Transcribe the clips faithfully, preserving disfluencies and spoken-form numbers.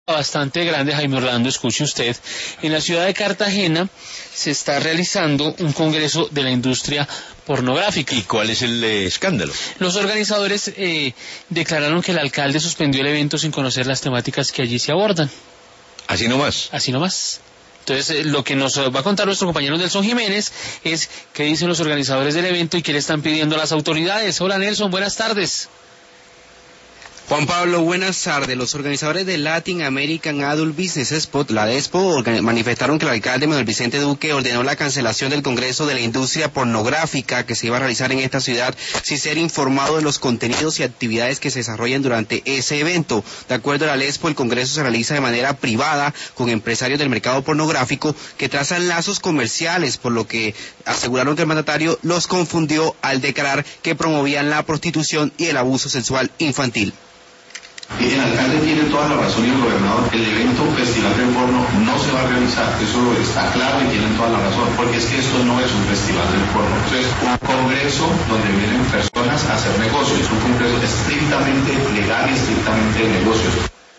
Bastante grande, Jaime Orlando, escuche usted. En la ciudad de Cartagena se está realizando un congreso de la industria pornográfica. ¿Y cuál es el eh, escándalo? Los organizadores eh, declararon que el alcalde suspendió el evento sin conocer las temáticas que allí se abordan. Así nomás. Así nomás. Entonces, eh, lo que nos va a contar nuestro compañero Nelson Jiménez es qué dicen los organizadores del evento y qué le están pidiendo a las autoridades. Hola Nelson, buenas tardes. Juan Pablo, buenas tardes. Los organizadores de Latin American Adult Business Expo, la Expo, manifestaron que el alcalde Manuel Vicente Duque ordenó la cancelación del Congreso de la Industria Pornográfica que se iba a realizar en esta ciudad sin ser informado de los contenidos y actividades que se desarrollan durante ese evento. De acuerdo a la Expo, el Congreso se realiza de manera privada con empresarios del mercado pornográfico que trazan lazos comerciales, por lo que aseguraron que el mandatario los confundió al declarar que promovían la prostitución y el abuso sexual infantil. El alcalde tiene toda la razón y el gobernador. El evento Festival del Porno no se va a realizar, eso está claro y tienen toda la razón, porque es que esto no es un festival del porno, esto es un congreso donde vienen personas a hacer negocios, un congreso estrictamente legal y estrictamente de negocios.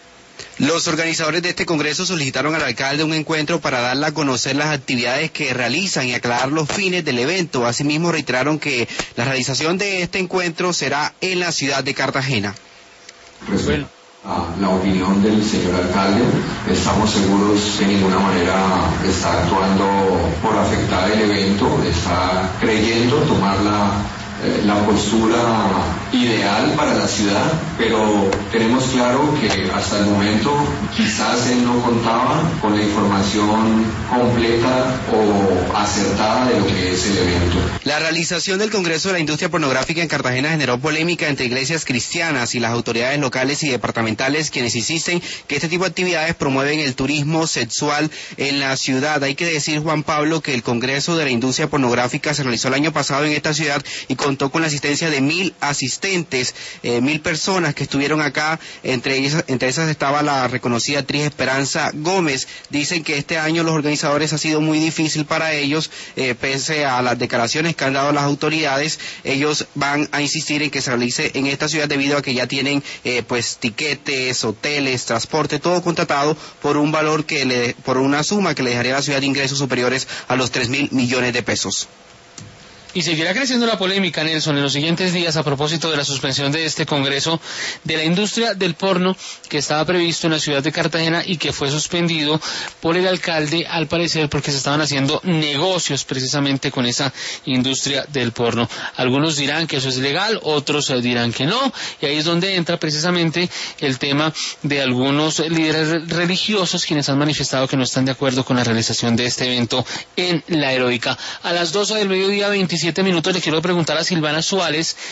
Los organizadores de este congreso solicitaron al alcalde un encuentro para darle a conocer las actividades que realizan y aclarar los fines del evento. Asimismo, reiteraron que la realización de este encuentro será en la ciudad de Cartagena. Respecto a la opinión del señor alcalde, estamos seguros que de ninguna manera está actuando por afectar el evento, está creyendo tomar la, eh, la postura ideal para la ciudad, pero tenemos claro que hasta el momento quizás él no contaba con la información completa o acertada de lo que es el evento. La realización del Congreso de la Industria Pornográfica en Cartagena generó polémica entre iglesias cristianas y las autoridades locales y departamentales, quienes insisten que este tipo de actividades promueven el turismo sexual en la ciudad. Hay que decir, Juan Pablo, que el Congreso de la Industria Pornográfica se realizó el año pasado en esta ciudad y contó con la asistencia de mil asistentes. Eh, mil personas que estuvieron acá, entre esas, entre esas estaba la reconocida actriz Esperanza Gómez. Dicen que este año los organizadores ha sido muy difícil para ellos, eh, pese a las declaraciones que han dado las autoridades. Ellos van a insistir en que se realice en esta ciudad debido a que ya tienen eh, pues tiquetes, hoteles, transporte, todo contratado por un valor que le, por una suma que le dejaría a la ciudad ingresos superiores a los tres mil millones de pesos. Y seguirá creciendo la polémica, Nelson, en los siguientes días a propósito de la suspensión de este Congreso de la Industria del Porno que estaba previsto en la ciudad de Cartagena y que fue suspendido por el alcalde, al parecer porque se estaban haciendo negocios precisamente con esa industria del porno. Algunos dirán que eso es legal, otros dirán que no, y ahí es donde entra precisamente el tema de algunos líderes religiosos quienes han manifestado que no están de acuerdo con la realización de este evento en La Heroica. A las doce del mediodía, veintisiete minutos, le quiero preguntar a Silvana Suárez,